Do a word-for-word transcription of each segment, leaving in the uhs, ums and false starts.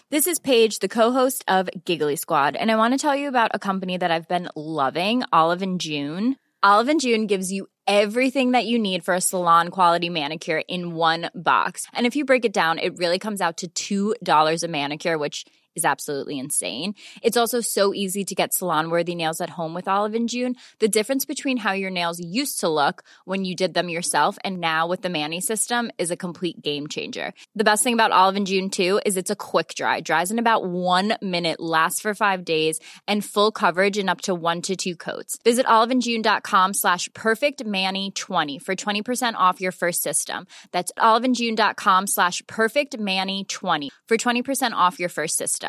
This is Paige, the co-host of Giggly Squad, and I want to tell you about a company that I've been loving, Olive and June. Olive and June gives you everything that you need for a salon-quality manicure in one box. And if you break it down, it really comes out to two dollars a manicure, which is absolutely insane. It's also so easy to get salon-worthy nails at home with Olive and June. The difference between how your nails used to look when you did them yourself and now with the Mani system is a complete game changer. The best thing about Olive and June, too, is it's a quick dry. Dries in about one minute, lasts for five days, and full coverage in up to one to two coats. Visit oliveandjune.com slash perfectmani20 for twenty percent off your first system. That's oliveandjune.com slash perfectmani20 for twenty percent off your first system.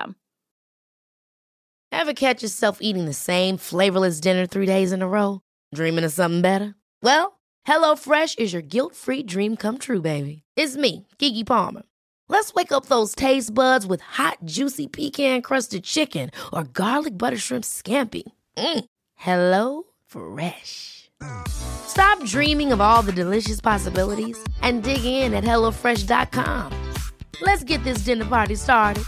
Ever catch yourself eating the same flavorless dinner three days in a row? Dreaming of something better? Well, HelloFresh is your guilt-free dream come true, baby. It's me, Keke Palmer. Let's wake up those taste buds with hot, juicy pecan-crusted chicken or garlic butter shrimp scampi. Mm. Hello Fresh. Stop dreaming of all the delicious possibilities and dig in at hello fresh dot com. Let's get this dinner party started.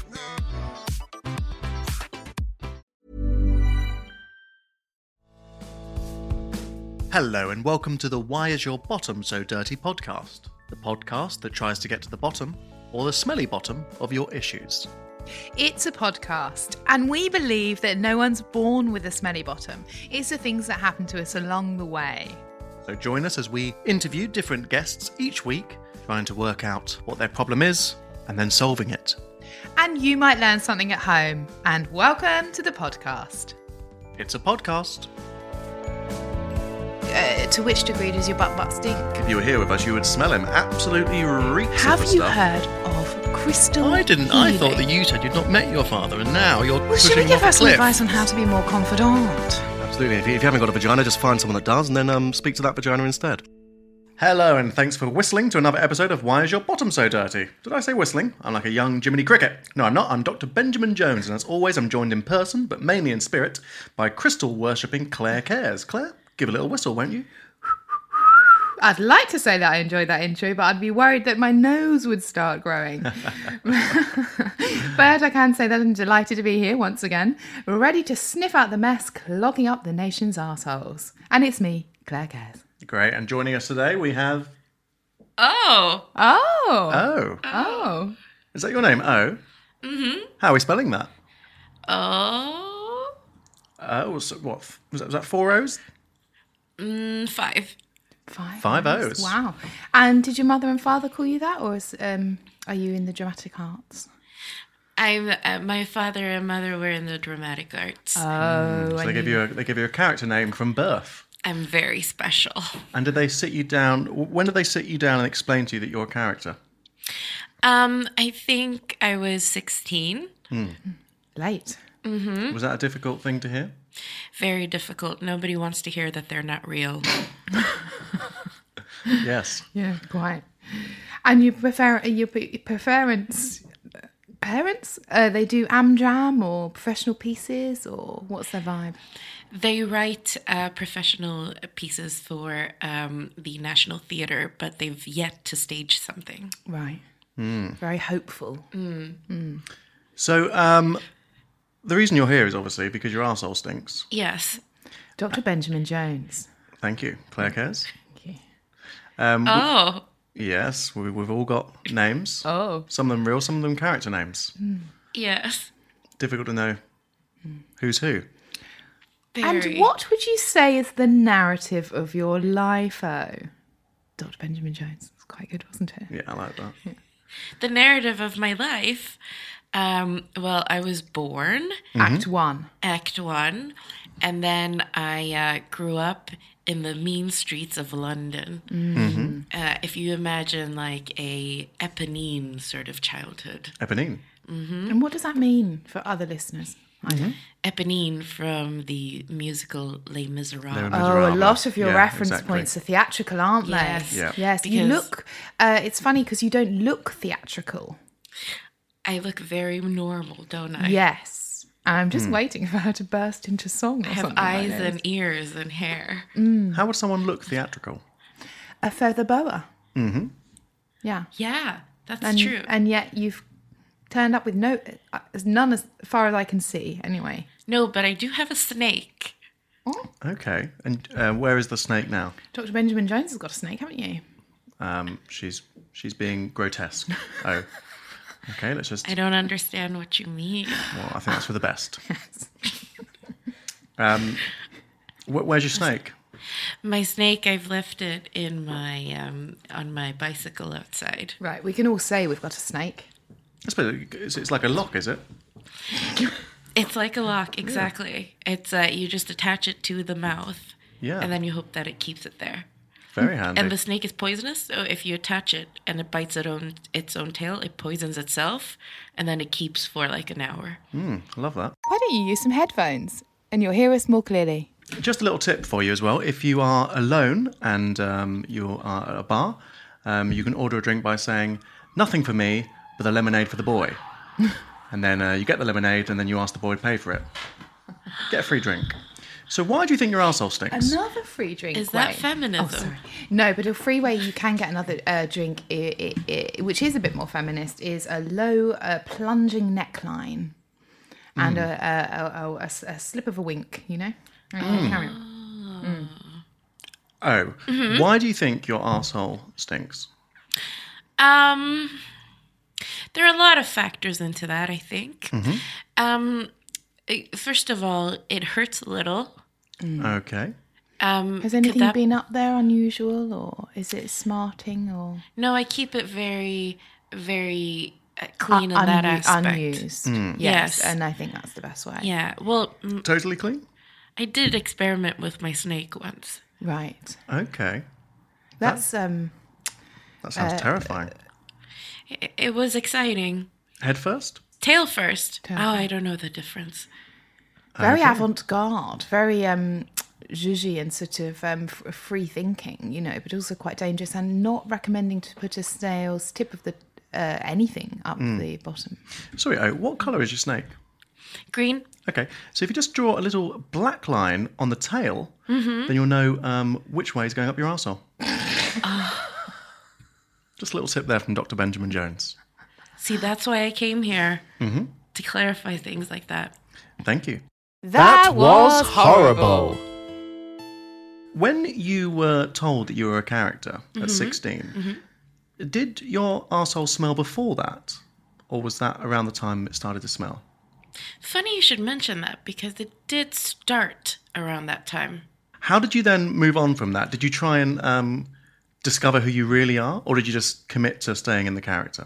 Hello and welcome to the Why Is Your Bottom So Dirty podcast, the podcast that tries to get to the bottom, or the smelly bottom, of your issues. It's a podcast, and we believe that no one's born with a smelly bottom. It's the things that happen to us along the way. So join us as we interview different guests each week, trying to work out what their problem is, and then solving it. And you might learn something at home. And welcome to the podcast. It's a podcast. Uh, to which degree does your butt butt stink? If you were here with us, you would smell him. Absolutely reeks Have of the you stuff. heard of crystal I didn't. I thought healing? that you said you'd not met your father, and now you're Well, should we pushing give off her a some cliff. advice on how to be more confidant? Absolutely. If you, if you haven't got a vagina, just find someone that does, and then um, speak to that vagina instead. Hello, and thanks for whistling to another episode of Why Is Your Bottom So Dirty? Did I say whistling? I'm like a young Jiminy Cricket. No, I'm not. I'm Doctor Benjamin Jones, and as always, I'm joined in person, but mainly in spirit, by crystal-worshipping Claire Cares. Claire, give a little whistle, won't you? I'd like to say that I enjoyed that intro, but I'd be worried that my nose would start growing. But I can say that I'm delighted to be here once again, ready to sniff out the mess clogging up the nation's arseholes. And it's me, Claire Cares. Great, and joining us today, we have... Oh. Oh. Oh. Oh. Is that your name, O? Mm-hmm. How are we spelling that? Oh. Oh, so what? Was that, was that four O's? Mm, five. Five, Five O's. Wow. And did your mother and father call you that, or is, um, are you in the dramatic arts? I'm. Uh, my father and mother were in the dramatic arts. Oh. So they give you a they give you a character name from birth. I'm very special. And did they sit you down? When did they sit you down and explain to you that you're a character? Um, I think I was sixteen. Mm. Late. Mm-hmm. Was that a difficult thing to hear? Very difficult. Nobody wants to hear that they're not real. Yes. Yeah, quite. And you prefer your parents, parents? Uh, they do Amdram or professional pieces, or what's their vibe? They write uh, professional pieces for um, the National Theatre, but they've yet to stage something. Right. Mm. Very hopeful. Mm. Mm. So, um, the reason you're here is obviously because your arsehole stinks. Yes. Doctor Benjamin Jones. Thank you. Claire Cares. Thank you. Um, oh. We, yes, we, we've all got names. Oh. Some of them real, some of them character names. Mm. Yes. Difficult to know who's who. Very. And what would you say is the narrative of your life, oh? Doctor Benjamin Jones. It's quite good, wasn't it? Yeah, I like that. Yeah. The narrative of my life, um, well, I was born. Mm-hmm. Act one. Act one. And then I uh, grew up in the mean streets of London. Mm-hmm. Uh, if you imagine like a Eponine sort of childhood. Eponine. Mm-hmm. And what does that mean for other listeners? I know. Eponine from the musical Les Miserables. Les Miserables. Oh, a lot of your yeah, reference exactly. points are theatrical, aren't they? Yes. Yeah. Yes. Because you look, uh, it's funny because you don't look theatrical. I look very normal, don't I? Yes. And I'm just Mm. waiting for her to burst into song or I have something eyes like this. and ears and hair. Mm. How would someone look theatrical? A feather boa. Mm-hmm. Yeah. Yeah, that's and, true. And yet you've turned up with no, uh, none as far as I can see, anyway. No, but I do have a snake. Okay. And uh, where is the snake now? Doctor Benjamin Jones has got a snake, haven't you? Um, she's she's being grotesque. Oh. Okay, let's just... I don't understand what you mean. Well, I think that's for the best. um, wh- where's your snake? My snake, I've left it in my um, on my bicycle outside. Right, we can all say we've got a snake. It's, it's, it's like a lock, is it? It's like a lock, exactly. Yeah. It's uh, you just attach it to the mouth, yeah, and then you hope that it keeps it there. Very handy. And the snake is poisonous, so if you attach it and it bites its own its own tail, it poisons itself, and then it keeps for like an hour. Mm, I love that. Why don't you use some headphones and you'll hear us more clearly? Just a little tip for you as well. If you are alone and um, you are at a bar, um, you can order a drink by saying, "Nothing for me, but a lemonade for the boy." And then uh, you get the lemonade and then you ask the boy to pay for it. Get a free drink. So why do you think your arsehole stinks? Another free drink. Is that way. feminism? Oh, sorry. No, but a free way you can get another uh, drink, I- I- I- which is a bit more feminist, is a low uh, plunging neckline and mm. a, a, a, a, a slip of a wink, you know? Mm. Carry on. Mm. Oh, mm-hmm. Why do you think your arsehole stinks? Um, there are a lot of factors into that, I think. Mm-hmm. Um, first of all, it hurts a little. Mm. Okay. Um, Has anything that... been up there unusual, or is it smarting, or? No, I keep it very, very uh, clean uh, in un- that aspect. Unused. Mm. Yes, yes, and I think that's the best way. Yeah, well... M- totally clean? I did experiment with my snake once. Right. Okay. That's... That, um. That sounds uh, terrifying. It, it was exciting. Head first? Tail first. Tail oh, first. I don't know the difference. Very okay. avant-garde, very um, zhuzhy and sort of um, f- free thinking, you know, but also quite dangerous, and not recommending to put a snail's tip of the uh, anything up mm. the bottom. Sorry, oh, what colour is your snake? Green. Okay, so if you just draw a little black line on the tail, mm-hmm. then you'll know um, which way is going up your arsehole. oh. Just a little tip there from Doctor Benjamin Jones. See, that's why I came here, mm-hmm. to clarify things like that. Thank you. That, that was horrible. When you were told that you were a character mm-hmm. at sixteen, mm-hmm. did your arsehole smell before that? Or was that around the time it started to smell? Funny you should mention that, because it did start around that time. How did you then move on from that? Did you try and um, discover who you really are? Or did you just commit to staying in the character?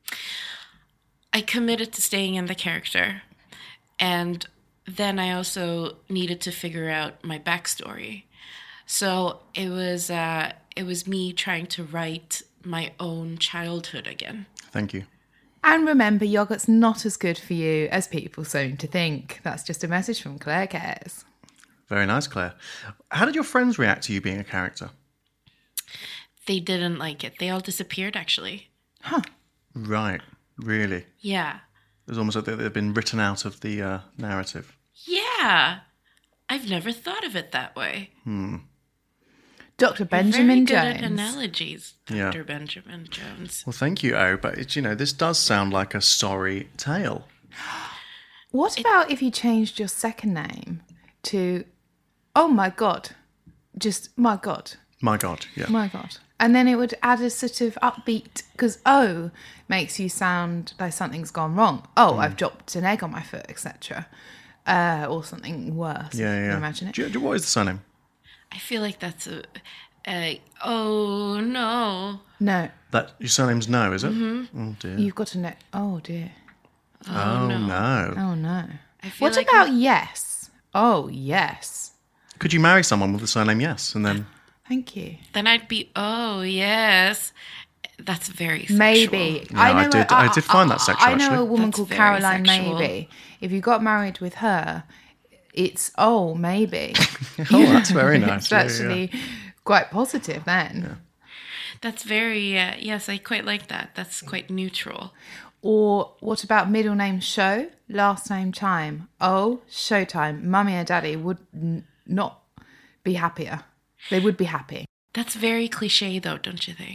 I committed to staying in the character. And then I also needed to figure out my backstory. So it was uh, it was me trying to write my own childhood again. Thank you. And remember, yogurt's not as good for you as people seem to think. That's just a message from Claire Cares. Very nice, Claire. How did your friends react to you being a character? They didn't like it. They all disappeared, actually. Huh. Right. Really? Yeah. It was almost like they've been written out of the uh, narrative. Yeah. I've never thought of it that way. Hmm. Doctor Benjamin You're very Jones. good at analogies, Doctor Yeah. Benjamin Jones. Well, thank you, O. But, it's, you know, this does sound like a sorry tale. What It- about if you changed your second name to, oh my God, just my God, My God, yeah. my God. And then it would add a sort of upbeat, because O makes you sound like something's gone wrong. Oh, Mm. I've dropped an egg on my foot, et cetera. Uh, or something worse. Yeah, if you yeah. can imagine it. Do you- do- what is the surname? I feel like that's a, a oh no. No, That your surname's No, is it? Mm-hmm. Oh dear. you've got to know. Oh, dear. oh no. no. Oh, no. I feel What like about yes? Oh, yes. Could you marry someone with the surname Yes, and then? Thank you. then I'd be oh yes. That's very sexual. Maybe. Yeah, I know did- a- I did find that sexual, I know actually. a woman That's called very Caroline sexual. Maybe. If you got married with her, it's oh maybe. Oh, that's very It's nice. Yeah, yeah. actually quite positive then. That's very uh, yes. I quite like that. That's quite neutral. Or what about middle name Show, last name Time? Oh, Showtime. Mummy and Daddy would n- not be happier. They would be happy. That's very cliche, though, don't you think?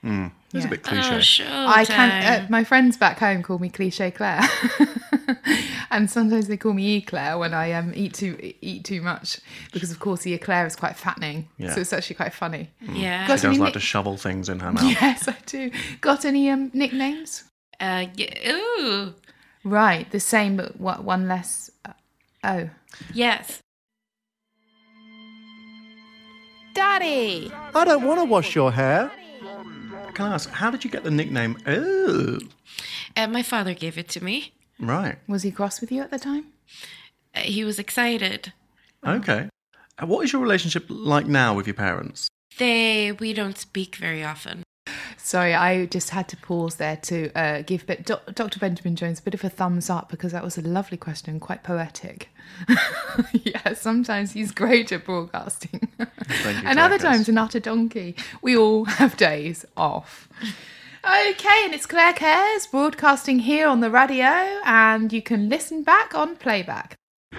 Mm. It's Yeah. a bit cliche. Oh, show I time. can. Uh, my friends back home call me Cliche Claire, and sometimes they call me Eclair when I um, eat too eat too much because, of course, the eclair is quite fattening. Yeah. So it's actually quite funny. yeah. Got She any does like nick- to shovel things in her mouth. Yes, I do. Got any um, nicknames? Uh, yeah. Ooh. Right, the same, but what one less. Uh, oh, Yes. Daddy! I don't want to wash your hair. Can I ask, how did you get the nickname? Oh, Uh, my father gave it to me. right. was he cross with you at the time? Uh, he was excited. Okay. Uh, What is your relationship like now with your parents? They we don't speak very often. Sorry, I just had to pause there to uh, give but Do- Doctor Benjamin Jones a bit of a thumbs up because that was a lovely question, quite poetic. Yeah, sometimes he's great at broadcasting. Thank you, And other Jackass. times an utter donkey. We all have days off. Okay, and it's Claire Cares broadcasting here on the radio, and you can listen back on playback.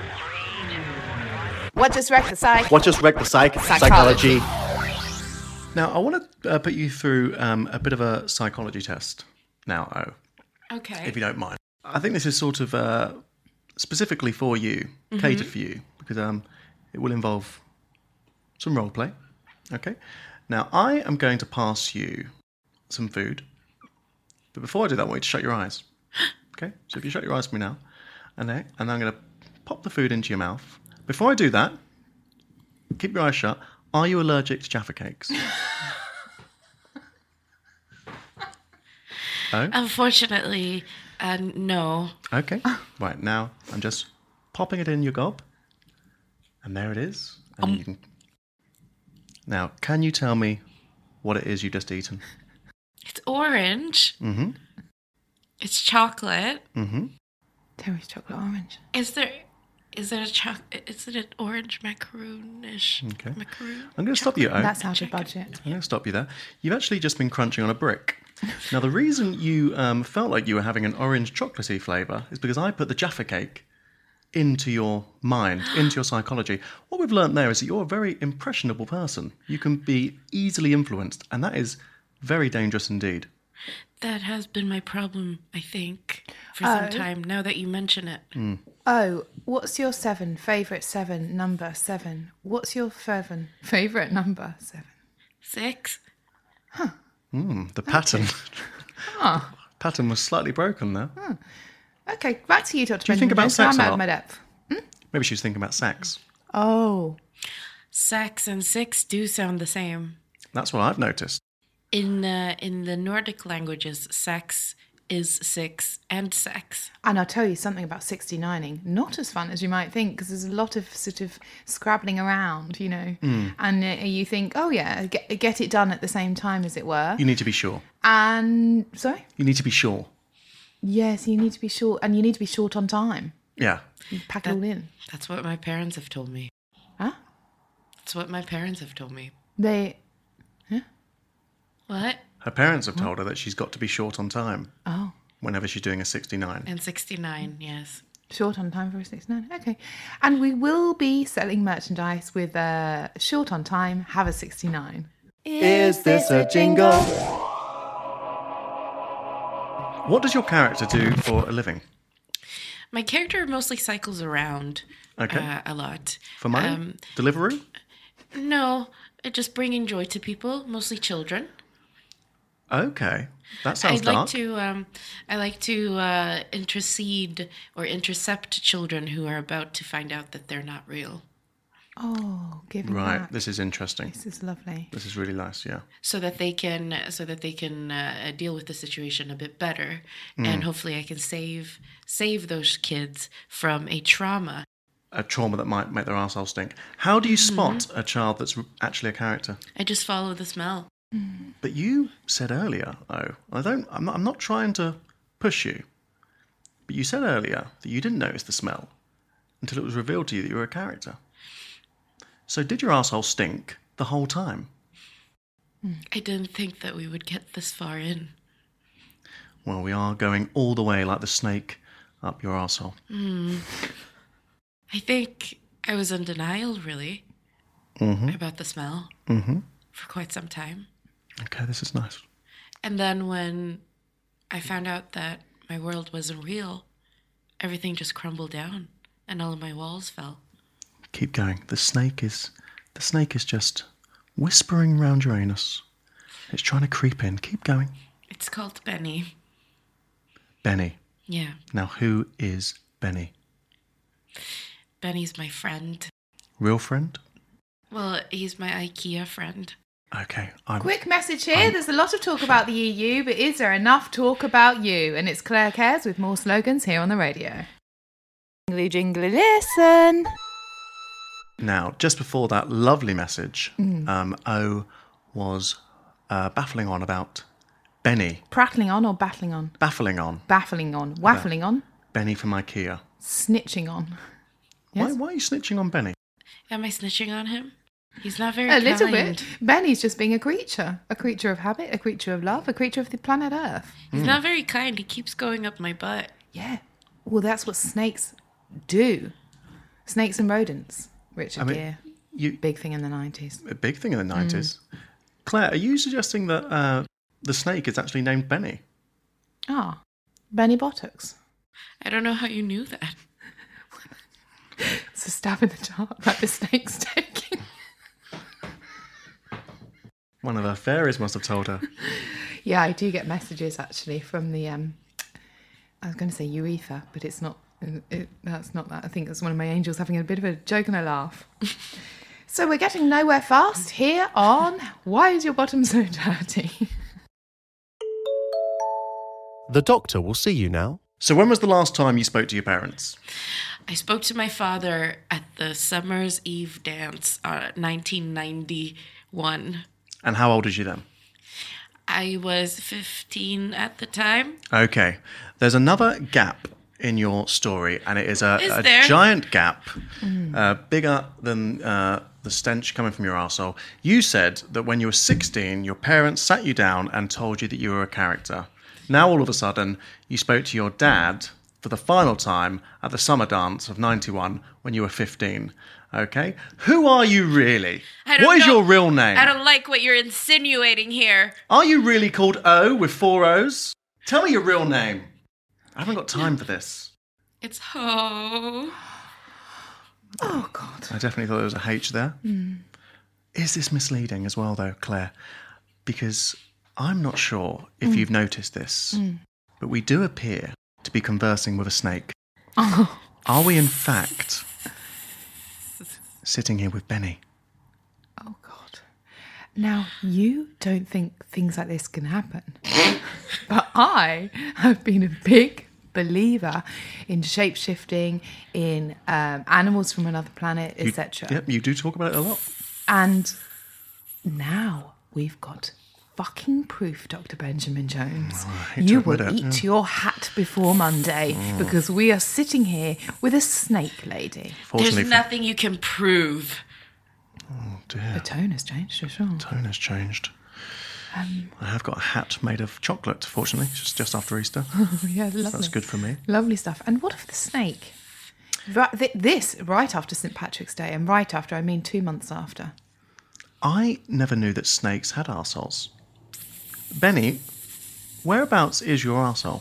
What just wrecked the psych? What just wrecked the psych? Psychology. Psychology. Now, I want to uh, put you through um, a bit of a psychology test now, Oh, Okay. if you don't mind. I think this is sort of uh, specifically for you, catered for you, because um, it will involve some role play. Okay? Now, I am going to pass you some food. But before I do that, I want you to shut your eyes. Okay? So if you shut your eyes for me now, and then, and then I'm going to pop the food into your mouth. Before I do that, keep your eyes shut. Are you allergic to Jaffa cakes? Oh? Unfortunately, uh, no. Okay. Right, now I'm just popping it in your gob. And there it is. And you can... Now, can you tell me what it is you've just eaten? It's orange. Mm-hmm. It's chocolate. Mm-hmm. Terry's chocolate orange. Is there? Is it a choc? Is it an orange macaroonish? Okay. Macaroon. I'm going to stop you, Oh. That's out of budget. I'm going to stop you there. You've actually just been crunching on a brick. Now, the reason you um, felt like you were having an orange chocolatey flavour is because I put the Jaffa cake into your mind, into your psychology. What we've learnt there is that you're a very impressionable person. You can be easily influenced, and that is very dangerous indeed. That has been my problem, I think, for some time. Now that you mention it, Oh, what's your seven? Favourite seven? Number seven. What's your seven? Favourite number seven? six. Mm, the pattern. Pattern was slightly broken there. Okay, back to you, Doctor Do you think about Benjamin. sex I'm a out of lot? my depth. Maybe she was thinking about sex. Oh, Sex and six do sound the same. That's what I've noticed. In uh, in the Nordic languages, sex is six and sex. and I'll tell you something about sixty-nining. Not as fun as you might think, because there's a lot of sort of scrabbling around, you know. And uh, you think, oh yeah, get, get it done at the same time, as it were. You need to be sure. And sorry, You need to be sure. yes, you need to be short, and you need to be short on time. Yeah. You pack it all in. That's what my parents have told me. Huh? That's what my parents have told me. They. What? Her parents have told her that she's got to be short on time Oh. whenever she's doing a sixty-nine. And sixty-nine, yes. Short on time for a sixty-nine. Okay. And we will be selling merchandise with uh, short on time, have a sixty-nine. Is this a jingle? What does your character do for a living? My character mostly cycles around Okay. uh, a lot. For money? Um, Deliveroo? no, uh, just bringing joy to people, mostly children. Okay. That sounds I'd dark. like to. Um, I like to uh, intercede or intercept children who are about to find out that they're not real, Oh, giving Right. back. This is interesting. This is lovely. This is really nice, yeah. so that they can, so that they can uh, deal with the situation a bit better, and hopefully I can save save those kids from a trauma. A trauma that might make their arsehole stink. How do you spot a child that's actually a character? I just follow the smell. But you said earlier, oh, I don't, I'm not, I'm not trying to push you, but you said earlier that you didn't notice the smell until it was revealed to you that you were a character. So did your arsehole stink the whole time? I didn't think that we would get this far in. Well, we are going all the way like the snake up your arsehole. I think I was in denial, really, Mm-hmm. about the smell Mm-hmm. for quite some time. Okay, this is nice. And then when I found out that my world wasn't real, everything just crumbled down and all of my walls fell. Keep going. The snake is the snake is just whispering round your anus. It's trying to creep in. Keep going. It's called Benny. Benny. Yeah. Now, who is Benny? Benny's my friend. Real friend? Well, he's my IKEA friend. Okay. I'm, Quick message here. I'm- There's a lot of talk about the E U, but is there enough talk about you? And it's Claire Cares with more slogans here on the radio. Jingly, jingly, listen. Now, just before that lovely message, Mm. um, O was uh, baffling on about Benny. Prattling on or battling on? Baffling on. Baffling on. Waffling on. Benny from IKEA. Snitching on. Why, Yes? why are you snitching on Benny? Am I snitching on him? He's not very A kind. little bit. Benny's just being a creature. A creature of habit, a creature of love, a creature of the planet Earth. He's not very kind. He keeps going up my butt. Yeah. Well, that's what snakes do. Snakes and rodents. Richard I mean, Gere. You, Big thing in the nineties. a big thing in the nineties. Mm. Claire, are you suggesting that uh, the snake is actually named Benny? Ah. Benny Bottocks. I don't know how you knew that. It's a stab in the dark that the snake's taking. One of her fairies must have told her. Yeah, I do get messages actually from the, um, I was going to say urethra, but it's not, it, that's not that. I think it's one of my angels having a bit of a joke and a laugh. So we're getting nowhere fast here on Why Is Your Bottom So Dirty? The doctor will see you now. So when was the last time you spoke to your parents? I spoke to my father at the Summer's Eve dance, uh, nineteen ninety-one. And how old was you then? I was fifteen at the time. Okay. There's another gap in your story, and it is a, Is a there? giant gap, uh, bigger than uh, the stench coming from your arsehole. You said that when you were sixteen, your parents sat you down and told you that you were a character. Now, all of a sudden, you spoke to your dad for the final time at the summer dance of ninety-one when you were fifteen. Okay? Who are you really? I don't What is know. your real name? I don't like what you're insinuating here. Are you really called O with four O's? Tell me your real name. I haven't got time for this. It's Ho. Oh, God. I definitely thought there was a H there. Mm. Is this misleading as well, though, Claire? Because I'm not sure if Mm. you've noticed this, Mm. but we do appear to be conversing with a snake. Oh. Are we, in fact, sitting here with Benny? Oh, God. Now, you don't think things like this can happen. But I have been a big believer in shape-shifting, in um, animals from another planet, You- et cetera. Yep, you do talk about it a lot. And now we've got fucking proof, Doctor Benjamin Jones. hate to You admit will it, eat yeah. your hat before Monday because we are sitting here with a snake lady. Fortunately, There's nothing you can prove. oh The dear, tone has changed, for sure. tone has changed. Um, I have got a hat made of chocolate, fortunately, just, just after Easter. yeah, lovely. That's good for me. Lovely stuff. And what of the snake? Right, th- this right after Saint Patrick's Day, and right after, I mean two months after. I never knew that snakes had arseholes. Benny, whereabouts is your arsehole?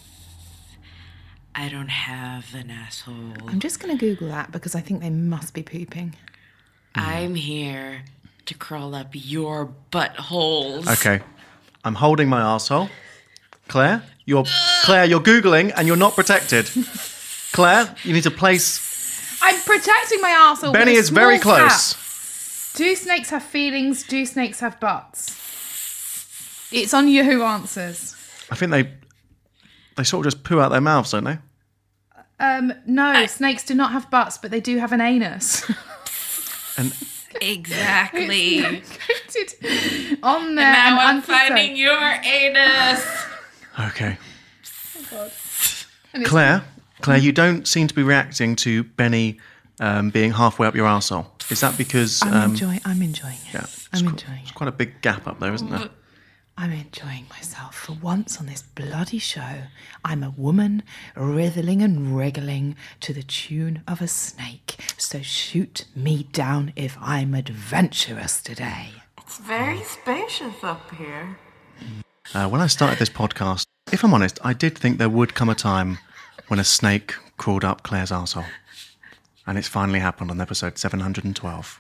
I don't have an asshole. I'm just going to Google that because I think they must be pooping. I'm here to crawl up your buttholes. Okay, I'm holding my arsehole. Claire, you're Claire, you're googling and you're not protected. Claire, you need to place. I'm protecting my arsehole. Benny with a is very small close. cap. Do snakes have feelings? Do snakes have butts? It's on Yahoo Answers. I think they they sort of just poo out their mouths, don't they? Um, no, snakes do not have butts, but they do have an anus. And Exactly. Coated on there. Now and I'm unprotected. finding your anus. okay, And it's- Claire, Claire, you don't seem to be reacting to Benny um, being halfway up your arsehole. Is that because? I'm Um, enjoying. I'm enjoying it. yeah, it's I'm qu- enjoying It's it. quite a big gap up there, isn't there? I'm enjoying myself. For once on this bloody show, I'm a woman wriggling and wriggling to the tune of a snake. So shoot me down if I'm adventurous today. It's very spacious up here. Uh, when I started this podcast, if I'm honest, I did think there would come a time when a snake crawled up Claire's arsehole. And it's finally happened on episode seven hundred twelve.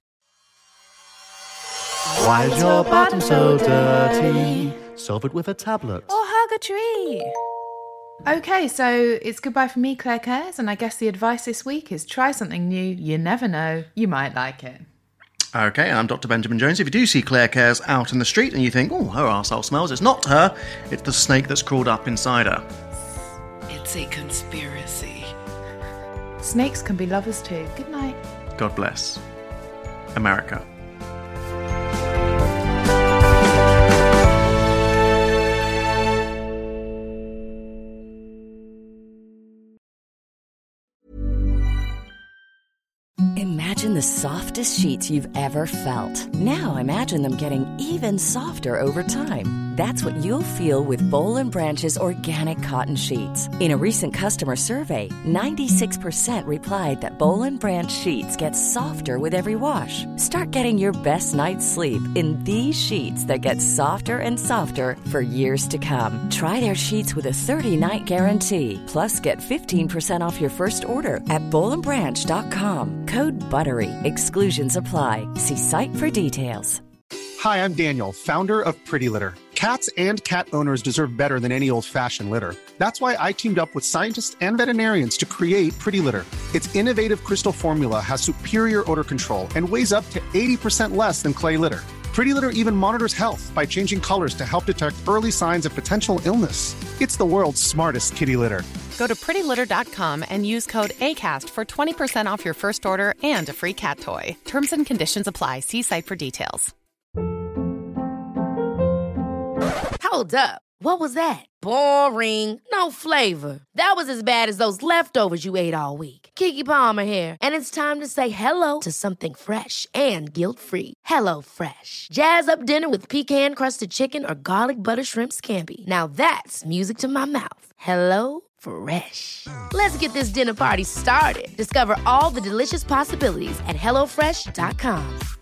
Why is your bottom so dirty? Solve it with a tablet. Or hug a tree. Okay, so it's goodbye from me, Claire Cares, and I guess the advice this week is try something new. You never know. You might like it. Okay, I'm Doctor Benjamin Jones. If you do see Claire Cares out in the street and you think, oh, her arsehole smells, it's not her. It's the snake that's crawled up inside her. It's a conspiracy. Snakes can be lovers too. Good night. God bless America. Imagine the softest sheets you've ever felt. Now imagine them getting even softer over time. That's what you'll feel with Boll and Branch's organic cotton sheets. In a recent customer survey, ninety-six percent replied that Boll and Branch sheets get softer with every wash. Start getting your best night's sleep in these sheets that get softer and softer for years to come. Try their sheets with a thirty-night guarantee. Plus, get fifteen percent off your first order at boll and branch dot com. Code BUTTERY. Exclusions apply. See site for details. Hi, I'm Daniel, founder of Pretty Litter. Cats and cat owners deserve better than any old-fashioned litter. That's why I teamed up with scientists and veterinarians to create Pretty Litter. Its innovative crystal formula has superior odor control and weighs up to eighty percent less than clay litter. Pretty Litter even monitors health by changing colors to help detect early signs of potential illness. It's the world's smartest kitty litter. Go to pretty litter dot com and use code ACAST for twenty percent off your first order and a free cat toy. Terms and conditions apply. See site for details. Hold up. What was that? Boring. No flavor. That was as bad as those leftovers you ate all week. Keke Palmer here, and it's time to say hello to something fresh and guilt-free. Hello Fresh. Jazz up dinner with pecan-crusted chicken or garlic butter shrimp scampi. Now that's music to my mouth. Hello Fresh. Let's get this dinner party started. Discover all the delicious possibilities at hello fresh dot com.